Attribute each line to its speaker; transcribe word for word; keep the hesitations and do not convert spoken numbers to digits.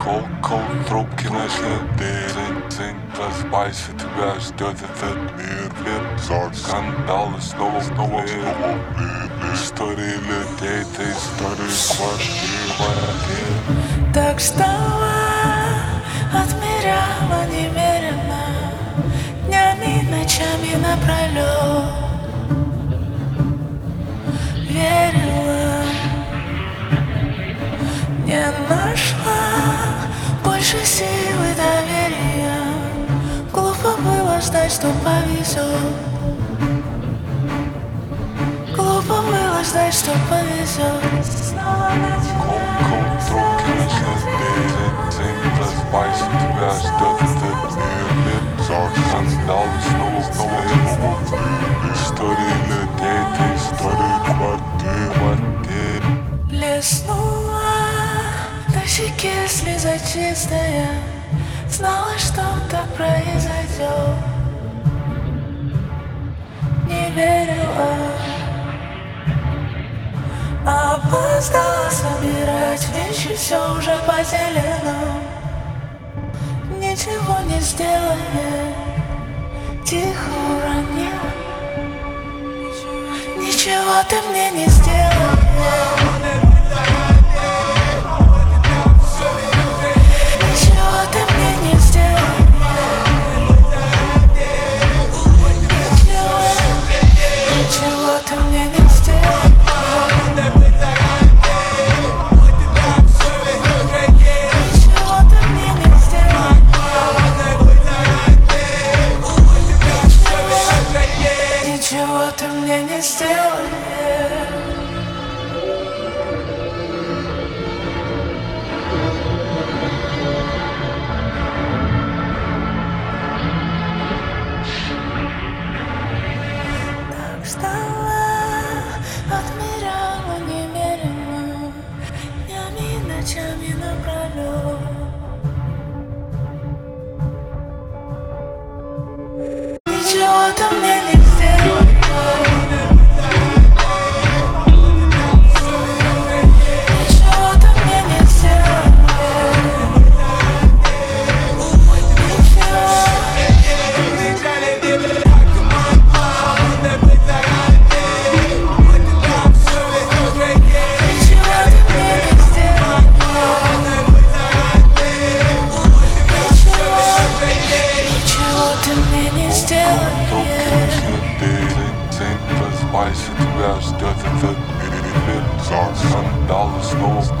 Speaker 1: Кол, кол, трубки начали дырить. День просыпайся, тебя ждет этот мир. Мир, скандалы снова, снова, снова. Истории людей, это истории квартир.
Speaker 2: Так стала, отмеряла немерено, днями, ночами напролёт. Верила, не нашла больше силы доверия. Глупо было ждать, что повезет. Глупо было ждать, что повезет. Снова
Speaker 1: Кол, кол, трубки начали дырить. День просыпайся, тебя ждет этот мир. Мир, скандалы снова, снова, снова. Истории людей, это истории квартир, квартир.
Speaker 2: блеснула на щеке слеза чистая. Знала, что так произойдет. Не верила, опоздала собирать вещи, все уже поделено. Ничего не сделали, тихо уронила. Ничего ты мне не сделала. Ничего ты мне не сделала. Ничего, ничего ты мне не сделала. Ничего ты мне не сделала. Ничего ты мне не сделала. Так стала, отмеряла немерено, днями, ночами напролёт. Ничего ты мне не сделала. Ничего ты мне не сделала. Ничего ты мне не сделала.
Speaker 1: Трубки начали дырить. День просыпайся, тебя ждет этот мир. Мир, скандалы снова,